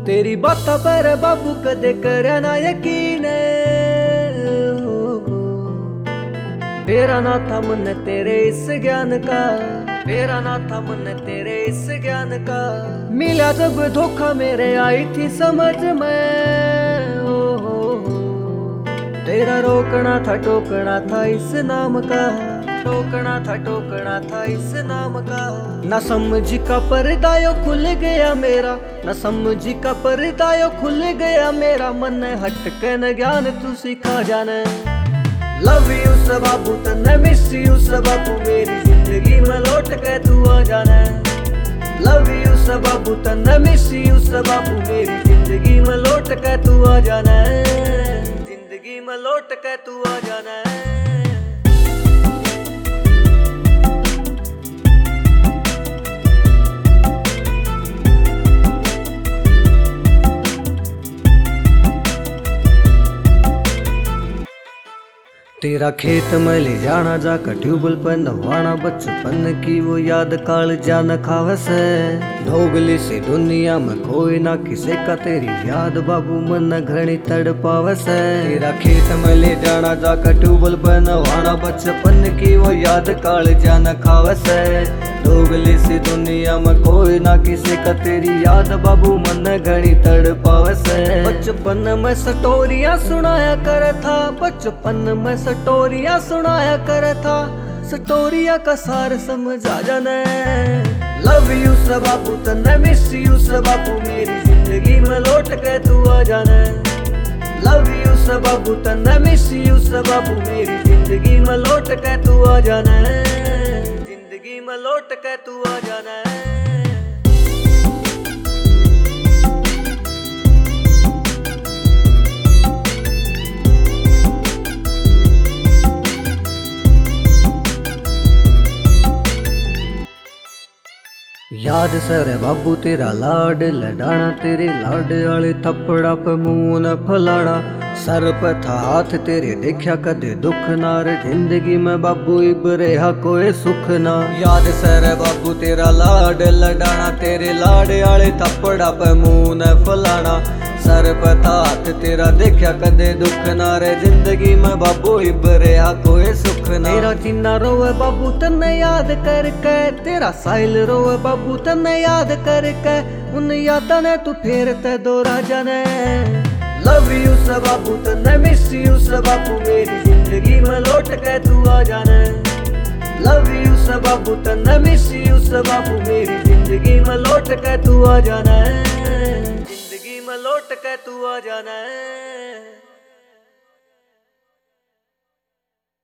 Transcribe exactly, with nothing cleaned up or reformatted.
तेरी बाता पर बाबू कदे करे ना यकीन, तेरा ना था मन तेरे इस ज्ञान का, तेरा ना था मन तेरे इस ज्ञान का। मिला जब धोखा मेरे आई थी समझ में, ओ हो हो। तेरा रोकना था टोकना था इस नाम का, टोकना था टोकना था इस नाम का। न समझ का पर्दायो खुल गया मेरा, न समझ का पर्दायो खुल गया मेरा। मन हट के न ज्ञान तू सिखा जाने। लव यू से बाबू तन्ने मिस यू से बाबू, मेरी जिंदगी में लौट के तू आ जाना। लव यू से बाबू तन्ने मिस यू से बाबू, मेरी जिंदगी में लौट के तू आ जाना, जिंदगी में लौट के तू आ जाना। तेरा खेत में ले जाना जाकर ट्यूबवेल पर नवाना, बचपन की वो याद काल जान खावस है। ढोगली सी दुनिया में कोई ना किसे का तेरी याद बाबू मन घनी तड़ पावस है। तेरा खेत में ले जाना जाकर ट्यूबवेल पर नवाना, बचपन की वो याद काल जान खावस है। ढोगली सी दुनिया में कोई ना किसे का तेरी याद बाबू मन घनी तड़ पावस है। बचपन में स्टोरियां सुनाया कर था, बचपन में स्टोरियां सुनाया कर था, स्टोरिया का सार समझ आ जाने। लव यू से बाबू तन्ने मिस यू से बाबू, मेरी जिंदगी में लौट के तू आ जाने। लव यू से बाबू तन्ने मिस यू से बाबू, मेरी जिंदगी में लौट के तू आ जाने, जिंदगी में लौट के तू आ जाने। याद सर बाबू तेरा लाड लडाना, तेरे लाड आले थप्पड़ा पे मुंह न फलाना। सर पे था हाथ तेरे देखा कदे दुख ना रे, जिंदगी में बाबू इब रहा कोई सुख ना। याद सर बाबू तेरा लाड लडाना, तेरे लाड आले थप्पड़ा पे मुंह न फलाना। सर पे था हाथ तेरा देखा कदे दुख ना रे, जिंदगी में बाबू इब रहा कोई सुख ना। तेरा जिन्ना रोवे बाबू तन्ने याद करके, तेरा साहिल रोवे बाबू तन्ने याद करके, उन यादां ने तू फेर ते दोरा जाने। लव यू से बाबू तन्ने मिस यू से बाबू, मेरी जिंदगी में लौट के तू आ जाने। लव यू से बाबू तन्ने मिस यू से बाबू, मेरी जिंदगी में लौट के तू आ जाना, जिंदगी में लौट के तू आ जाना।